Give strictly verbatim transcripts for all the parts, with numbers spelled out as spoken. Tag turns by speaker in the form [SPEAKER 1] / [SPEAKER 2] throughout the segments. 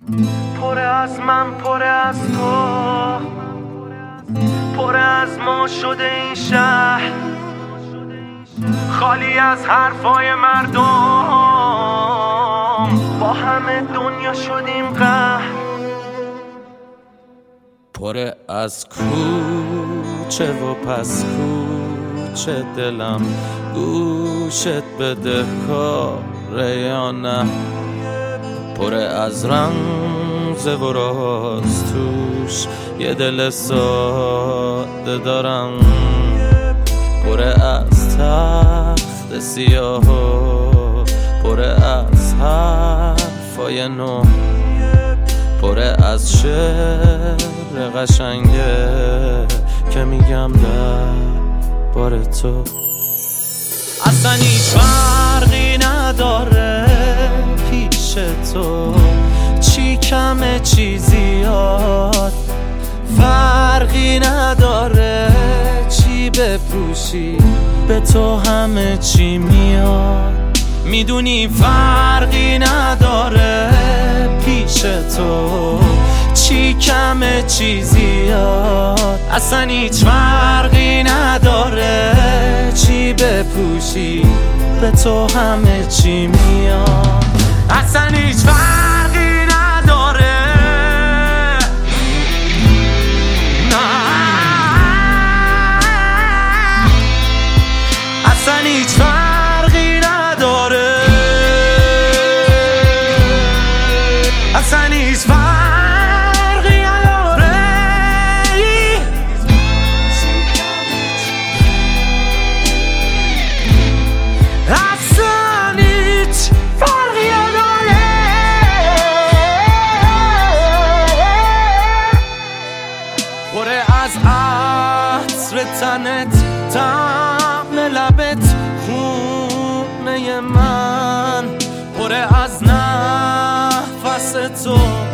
[SPEAKER 1] پر از من، پر از تو، پر از ما شده این شهر، خالی از حرفای مردم، با همه دنیا شدیم قهر.
[SPEAKER 2] پر از کوچه و پس کوچه دلم گوشت بده کاره یا نه، پر از رمز و راز توش یه دل ساده دارم، پر از تخت سیاه و پر از حرفای نو، پر از شعر قشنگه که میگم در بار تو. اصلا هیچ فرقی نداره پیش تو، چی کمه چی زیاد، فرقی نداره چی بپوشی، به تو همه چی میاد. میدونی فرقی نداره پیش تو، چی کمه چی زیاد، اصلا هیچ فرقی نداره چی بپوشی، به تو همه چی میاد. اصلا هیچ فرقی نداره، نه اصلا هیچ فرقی نداره، اصلا هیچ فرقی نداره، اصلا هیچ فرقی نداره. پر از عطر تنت، طعم لبت، خونه من، پر از نفس تو،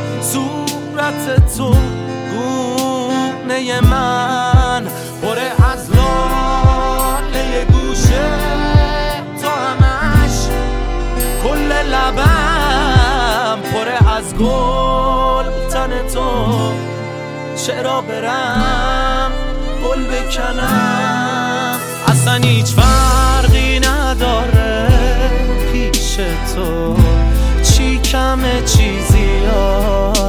[SPEAKER 2] صورت تو، گونه من، پر از لاله گوشه تو، همش کل لبم، پر از گل تن تو، چرا برم گل بکنم. اصلا هیچ فرقی نداره پیش تو، چی کمه چی زیاد،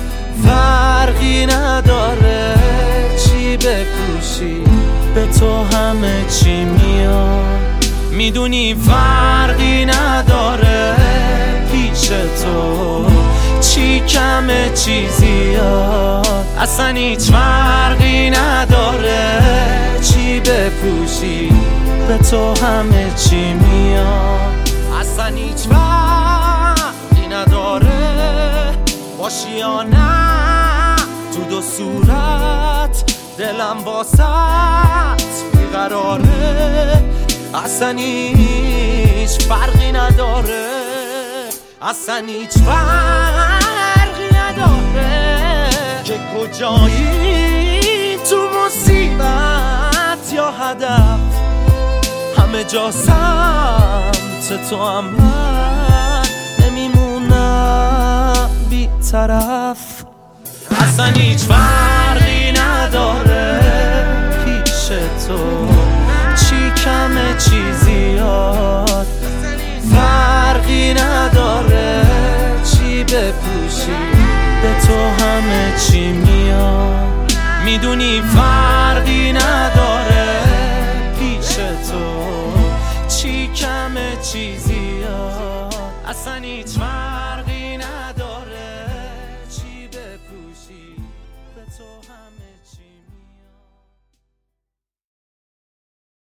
[SPEAKER 2] فرقی نداره چی بپوشی، به تو همه چی میاد. میدونی فرقی نداره پیش تو، چی کمه چی زیاد، اصلا هیچ فرقی نداره چی بپوشی، به تو همه چی میاد. اصلا هیچ فرقی نداره باشی یا نه، تو دو صورت دلم واسط بیقراره. اصلا هیچ فرقی نداره، اصلا هیچ فرقی نداره که کجایی، تو مصیبت یا هدف، همه جا سمت تو هم من نمیمونم بی طرف. اصلا هیچ فرقی نداره پیش تو، چی کمه چی زیاد، فرقی نداره چی بپوشی، به تو همه چی میاد. میدونی فرقی نداره پیش تو، چی کمه چی زیاد، اصلا هیچ فرقی نداره چی بپوشی، به تو همه چی